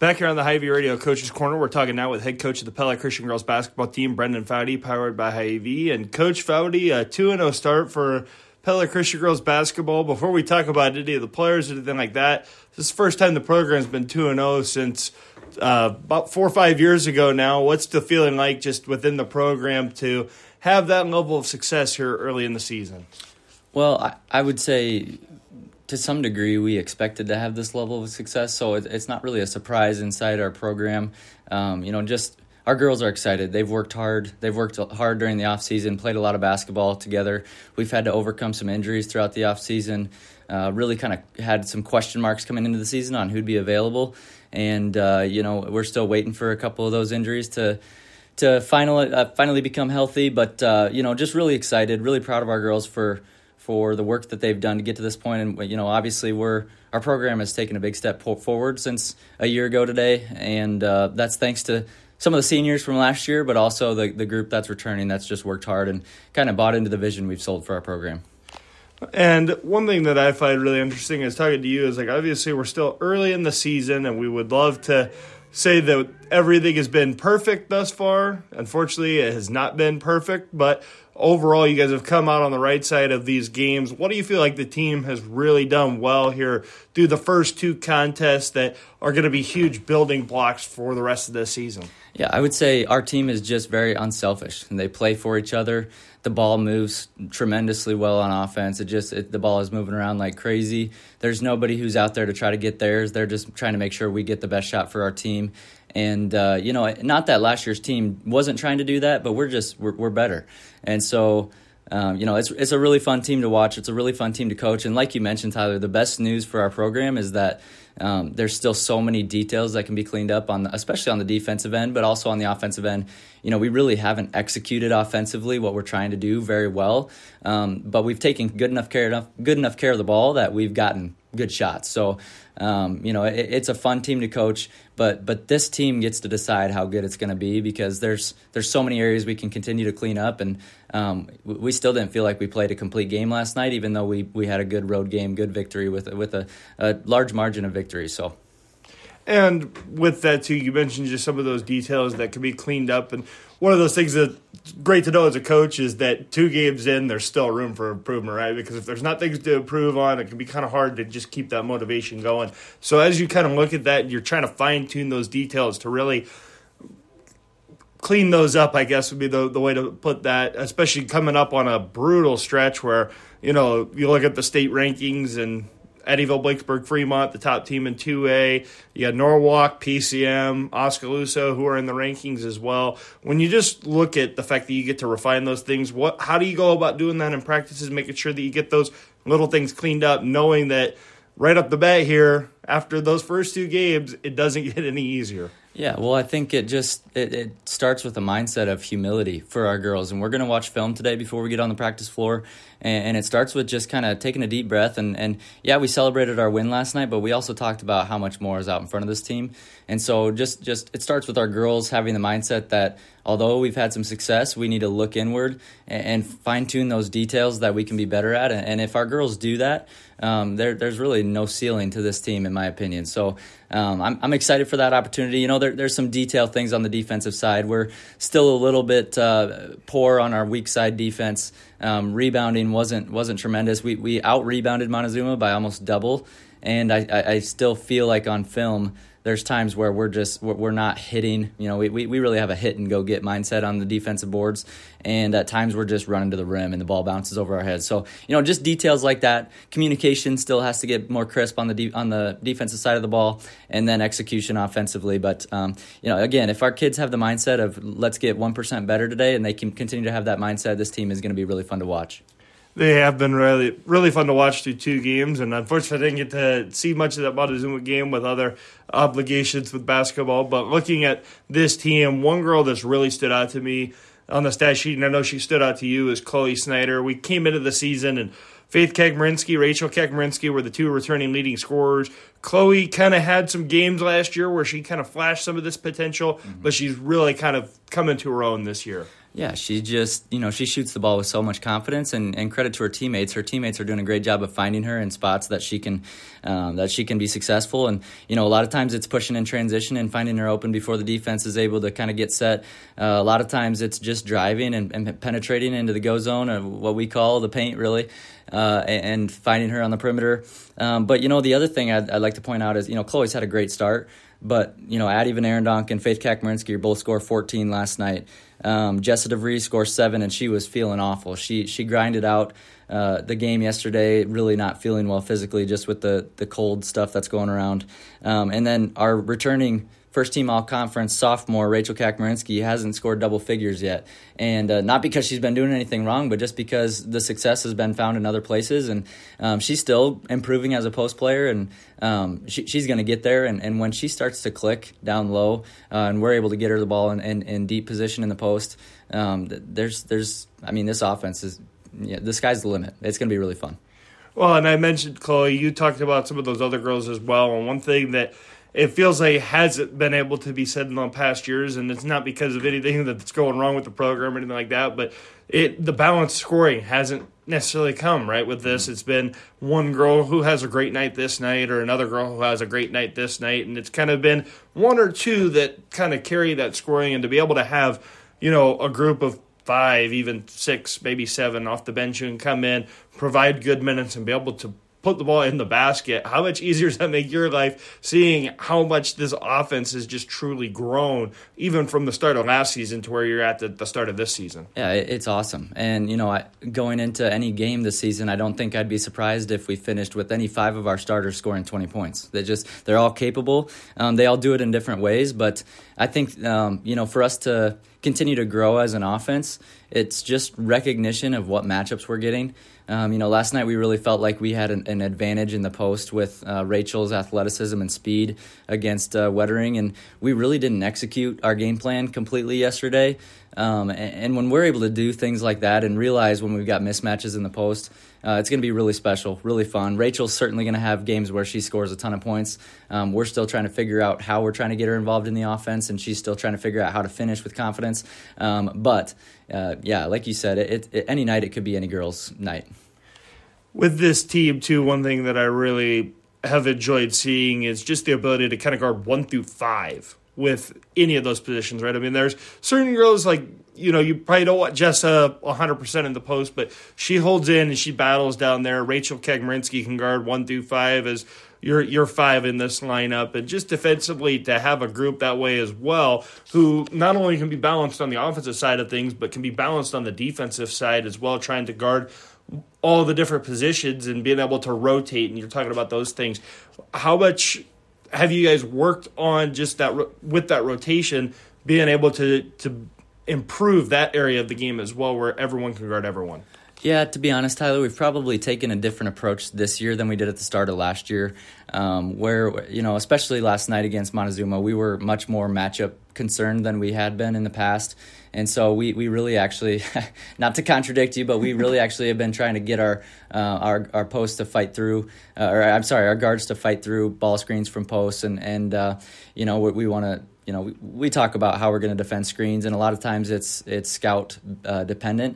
Back here on the Hy-Vee Radio Coach's Corner, we're talking now with head coach of the Pella Christian Girls Basketball Team, Brendan Foudy, powered by Hy-Vee. And Coach Foudy, a 2-0 start for Pella Christian Girls Basketball. Before we talk about any of the players or anything like that, this is the first time the program's been 2-0 since about 4 or 5 years ago now. What's the feeling like just within the program to have that level of success here early in the season? Well, I would say to some degree we expected to have this level of success, so it's not really a surprise inside our program. Just our girls are excited. They've worked hard. They've worked hard during the off season, played a lot of basketball together. We've had to overcome some injuries throughout the off season. Really kind of had some question marks coming into the season on who'd be available, and we're still waiting for a couple of those injuries to finally become healthy. But just really excited, really proud of our girls for the work that they've done to get to this point. And, obviously our program has taken a big step forward since a year ago today. And that's thanks to some of the seniors from last year, but also the group that's returning that's just worked hard and kind of bought into the vision we've sold for our program. And one thing that I find really interesting is talking to you is, obviously we're still early in the season and we would love to say that everything has been perfect thus far. Unfortunately, it has not been perfect, but overall, you guys have come out on the right side of these games. What do you feel like the team has really done well here through the first two contests that are going to be huge building blocks for the rest of this season? Yeah, I would say our team is just very unselfish, and they play for each other. The ball moves tremendously well on offense. The ball is moving around like crazy. There's nobody who's out there to try to get theirs. They're just trying to make sure we get the best shot for our team. And, not that last year's team wasn't trying to do that, but we're better. And so, it's a really fun team to watch. It's a really fun team to coach. And like you mentioned, Tyler, the best news for our program is that there's still so many details that can be cleaned up, especially on the defensive end, but also on the offensive end. We really haven't executed offensively what we're trying to do very well, but we've taken good enough care of the ball that we've gotten good shots. So, it's a fun team to coach, but this team gets to decide how good it's going to be because there's so many areas we can continue to clean up, and we still didn't feel like we played a complete game last night, even though we had a good road game, good victory with a large margin of victory. So. And with that, too, you mentioned just some of those details that can be cleaned up. And one of those things that's great to know as a coach is that 2 games in, there's still room for improvement, right? Because if there's not things to improve on, it can be kind of hard to just keep that motivation going. So as you kind of look at that, you're trying to fine-tune those details to really clean those up, I guess would be the way to put that, especially coming up on a brutal stretch where, you look at the state rankings and Eddyville, Blakesburg, Fremont, the top team in 2A. You got Norwalk, PCM, Oskaloosa, who are in the rankings as well. When you just look at the fact that you get to refine those things, how do you go about doing that in practices, making sure that you get those little things cleaned up, knowing that right up the bat here, after those first 2 games, it doesn't get any easier? Yeah, well, I think it starts with a mindset of humility for our girls. And we're going to watch film today before we get on the practice floor. And it starts with just kind of taking a deep breath. And we celebrated our win last night, but we also talked about how much more is out in front of this team. And so just it starts with our girls having the mindset that although we've had some success, we need to look inward and fine-tune those details that we can be better at. And if our girls do that, there's really no ceiling to this team, in my opinion. So I'm excited for that opportunity. There's some detailed things on the defensive side. We're still a little bit poor on our weak side defense. Rebounding wasn't tremendous. We out-rebounded Montezuma by almost double, and I still feel like on film there's times where we're not hitting. We really have a hit and go get mindset on the defensive boards, and at times we're just running to the rim and the ball bounces over our heads. So just details like that. Communication still has to get more crisp on the defensive side of the ball, and then execution offensively. But again, if our kids have the mindset of let's get 1% better today, and they can continue to have that mindset, this team is going to be really fun to watch. They have been really, really fun to watch through 2 games, and unfortunately I didn't get to see much of that Montezuma game with other obligations with basketball. But looking at this team, one girl that's really stood out to me on the stat sheet, and I know she stood out to you, is Chloe Snyder. We came into the season, and Faith Kagmarinsky, Rachel Kagmarinsky were the 2 returning leading scorers. Chloe kind of had some games last year where she kind of flashed some of this potential, but she's really kind of come into her own this year. Yeah, she just, she shoots the ball with so much confidence, and credit to her teammates. Her teammates are doing a great job of finding her in spots that she can be successful. And, a lot of times it's pushing in transition and finding her open before the defense is able to kind of get set. A lot of times it's just driving and penetrating into the go zone, or what we call the paint, really, and finding her on the perimeter. But, the other thing I'd like to point out is, Chloe's had a great start. But, Addie Van Arendonk and Faith Kakmarinsky both scored 14 last night. Jessa DeVries scored 7, and she was feeling awful. She grinded out the game yesterday, really not feeling well physically, just with the cold stuff that's going around. And then our returning first-team all-conference sophomore, Rachel Kakmarinsky, hasn't scored double figures yet. And not because she's been doing anything wrong, but just because the success has been found in other places. And she's still improving as a post player, and she's going to get there. And when she starts to click down low, and we're able to get her the ball in deep position in the post, this offense is, the sky's the limit. It's going to be really fun. Well, and I mentioned, Chloe, you talked about some of those other girls as well. And one thing that it feels like hasn't been able to be said in the past years, and it's not because of anything that's going wrong with the program or anything like that, but the balanced scoring hasn't necessarily come, right, with this. It's been one girl who has a great night this night or another girl who has a great night this night, and it's kind of been one or two that kind of carry that scoring, and to be able to have, a group of 5, even 6, maybe 7 off the bench who can come in, provide good minutes, and be able to put the ball in the basket. How much easier does that make your life, seeing how much this offense has just truly grown, even from the start of last season to where you're at the start of this season? Yeah, it's awesome. And, going into any game this season, I don't think I'd be surprised if we finished with any 5 of our starters scoring 20 points. They're all capable. They all do it in different ways. But I think, for us to continue to grow as an offense, it's just recognition of what matchups we're getting. Last night we really felt like we had an advantage in the post with Rachel's athleticism and speed against Wettering, and we really didn't execute our game plan completely yesterday. And when we're able to do things like that and realize when we've got mismatches in the post, it's going to be really special, really fun. Rachel's certainly going to have games where she scores a ton of points. We're still trying to figure out how we're trying to get her involved in the offense, and she's still trying to figure out how to finish with confidence. But like you said, any night it could be any girl's night. With this team, too, one thing that I really have enjoyed seeing is just the ability to kind of guard 1 through 5 with any of those positions, right? I mean, there's certain girls like, you probably don't want Jessa 100% in the post, but she holds in and she battles down there. Rachel Kakmarinsky can guard 1 through 5 as your 5 in this lineup. And just defensively to have a group that way as well, who not only can be balanced on the offensive side of things, but can be balanced on the defensive side as well, trying to guard all the different positions and being able to rotate, and you're talking about those things. How much have you guys worked on just that with that rotation, being able to improve that area of the game as well, where everyone can guard everyone? Yeah, to be honest, Tyler, we've probably taken a different approach this year than we did at the start of last year, where, especially last night against Montezuma, we were much more matchup concerned than we had been in the past. And so we really actually, not to contradict you, but we really actually have been trying to get our posts to fight through, our guards to fight through ball screens from posts. And we want to, we talk about how we're going to defend screens, and a lot of times it's scout dependent.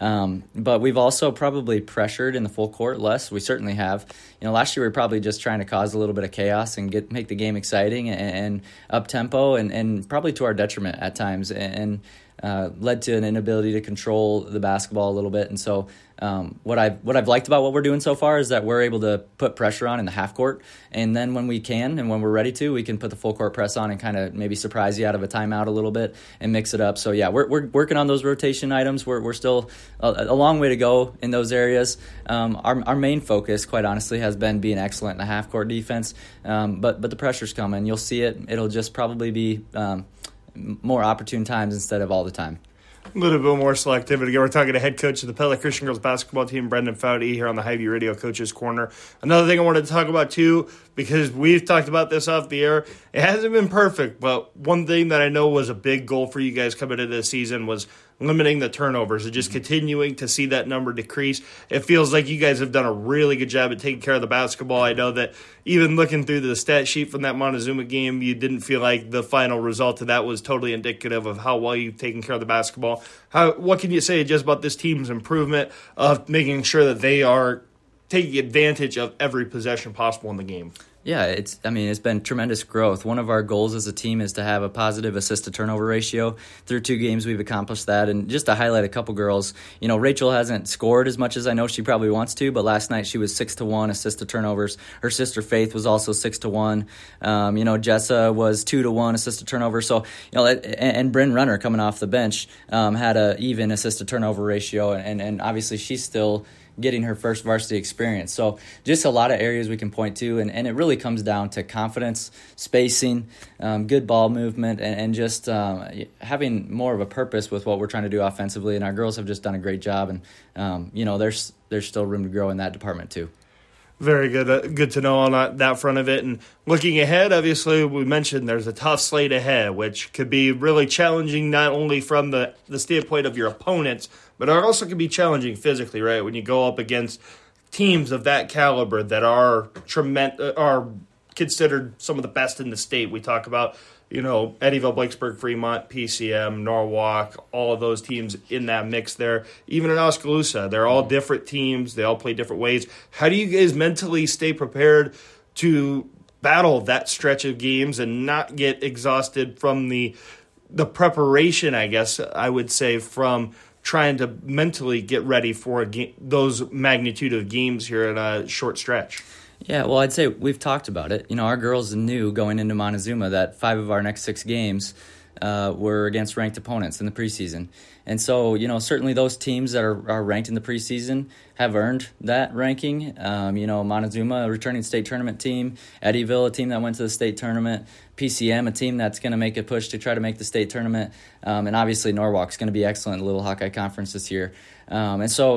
But we've also probably pressured in the full court less. We certainly have. Last year we were probably just trying to cause a little bit of chaos and make the game exciting and up tempo, and probably to our detriment at times, and led to an inability to control the basketball a little bit. And so what I've liked about what we're doing so far is that we're able to put pressure on in the half court, and then when we can and when we're ready to, we can put the full court press on and kind of maybe surprise you out of a timeout a little bit and mix it up. So yeah, we're working on those rotation items. We're still a long way to go in those areas. Our main focus, quite honestly, has been being excellent in the half court defense. But the pressure's coming. You'll see it. It'll just probably be more opportune times instead of all the time. A little bit more selectivity. Again, we're talking to head coach of the Pella Christian Girls basketball team, Brendan Foudy, here on the Highview Radio Coaches Corner. Another thing I wanted to talk about, too, because we've talked about this off the air, it hasn't been perfect, but one thing that I know was a big goal for you guys coming into this season was limiting the turnovers and just continuing to see that number decrease. It feels like you guys have done a really good job at taking care of the basketball. I know that even looking through the stat sheet from that Montezuma game, you didn't feel like the final result of that was totally indicative of how well you've taken care of the basketball. What can you say just about this team's improvement of making sure that they are taking advantage of every possession possible in the game? Yeah, it's been tremendous growth. One of our goals as a team is to have a positive assist-to-turnover ratio. Through 2 games, we've accomplished that. And just to highlight a couple girls, Rachel hasn't scored as much as I know she probably wants to, but last night she was 6-1 assist-to-turnovers. Her sister Faith was also 6-1. Jessa was 2-1 assist-to-turnover. So, and Bryn Runner coming off the bench had a even assist-to-turnover ratio, and obviously she's still getting her first varsity experience. So just a lot of areas we can point to, and it really comes down to confidence, spacing, good ball movement, and just having more of a purpose with what we're trying to do offensively. And our girls have just done a great job, and there's still room to grow in that department too. Very good. Good to know on that front of it. And looking ahead, obviously, we mentioned there's a tough slate ahead, which could be really challenging not only from the standpoint of your opponents, but it also can be challenging physically, right? When you go up against teams of that caliber that are considered some of the best in the state. We talk about, Eddyville, Blakesburg, Fremont, PCM, Norwalk, all of those teams in that mix there. Even in Oskaloosa, they're all different teams. They all play different ways. How do you guys mentally stay prepared to battle that stretch of games and not get exhausted from the preparation, I guess I would say, from trying to mentally get ready for those magnitude of games here in a short stretch? Yeah, well, I'd say we've talked about it. Our girls knew going into Montezuma that 5 of our next 6 games were against ranked opponents in the preseason. And so, certainly those teams that are ranked in the preseason have earned that ranking. Montezuma, a returning state tournament team. Eddyville, a team that went to the state tournament. PCM, a team that's going to make a push to try to make the state tournament. And obviously Norwalk's going to be excellent in the Little Hawkeye Conference this year. And so,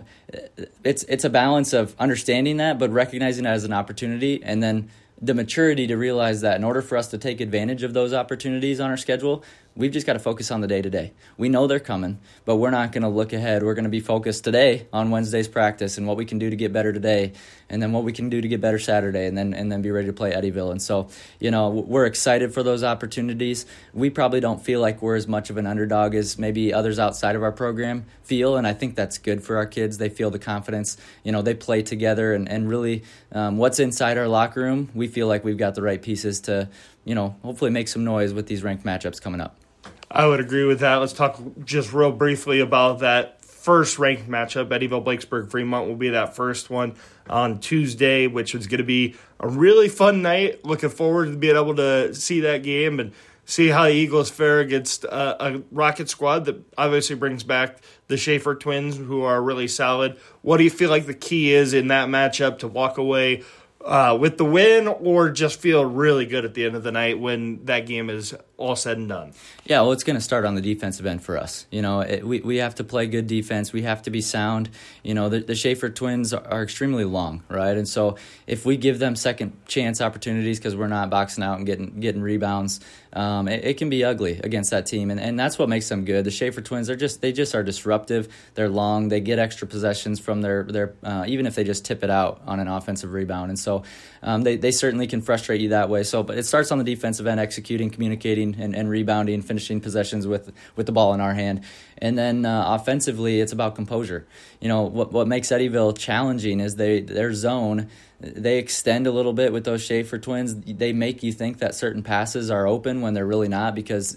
it's a balance of understanding that, but recognizing it as an opportunity, and then the maturity to realize that in order for us to take advantage of those opportunities on our schedule, we've just got to focus on the day-to-day. We know they're coming, but we're not going to look ahead. We're going to be focused today on Wednesday's practice and what we can do to get better today, and then what we can do to get better Saturday, and then be ready to play Eddyville. And so, we're excited for those opportunities. We probably don't feel like we're as much of an underdog as maybe others outside of our program feel, and I think that's good for our kids. They feel the confidence. They play together, and really what's inside our locker room, we feel like we've got the right pieces to, hopefully make some noise with these ranked matchups coming up. I would agree with that. Let's talk just real briefly about that first ranked matchup. Eddyville, Blakesburg, Fremont will be that first one on Tuesday, which is going to be a really fun night. Looking forward to being able to see that game and see how the Eagles fare against a Rocket squad that obviously brings back the Schaefer twins, who are really solid. What do you feel like the key is in that matchup to walk away with the win, or just feel really good at the end of the night when that game is all said and done? Yeah, well, it's going to start on the defensive end for us. We have to play good defense. We have to be sound. The Schaefer twins are extremely long, right? And so if we give them second chance opportunities because we're not boxing out and getting rebounds, it can be ugly against that team, and that's what makes them good. The Schaefer twins are just are disruptive. They're long. They get extra possessions from their even if they just tip it out on an offensive rebound, and so they certainly can frustrate you that way. So, but it starts on the defensive end, executing, communicating, and rebounding, finishing possessions with the ball in our hand. And then offensively, it's about composure. What makes Eddyville challenging is their zone. They extend a little bit with those Schaefer twins. They make you think that certain passes are open when they're really not, because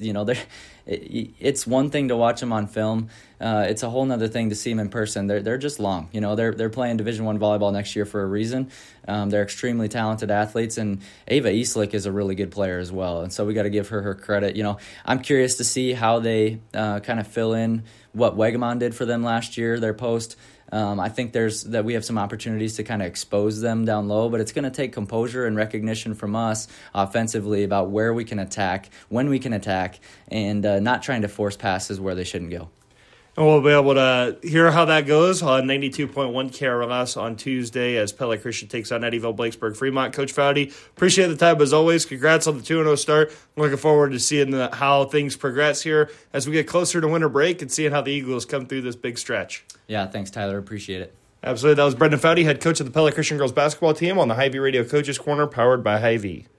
it's one thing to watch them on film. It's a whole nother thing to see them in person. They're just long. They're playing Division I volleyball next year for a reason. They're extremely talented athletes, and Ava Eastlick is a really good player as well. And so we got to give her credit. I'm curious to see how they kind of fill in what Wegamon did for them last year, their post. I think that we have some opportunities to kind of expose them down low, but it's going to take composure and recognition from us offensively about where we can attack, when we can attack, and not trying to force passes where they shouldn't go. And we'll be able to hear how that goes on 92.1 KRLS on Tuesday as Pella Christian takes on Eddyville, Blakesburg, Fremont. Coach Foudy, appreciate the time as always. Congrats on the 2-0 start. I'm looking forward to seeing how things progress here as we get closer to winter break and seeing how the Eagles come through this big stretch. Yeah, thanks, Tyler. Appreciate it. Absolutely. That was Brendan Foudy, head coach of the Pella Christian girls basketball team on the Hy-Vee Radio Coaches Corner, powered by Hy-Vee.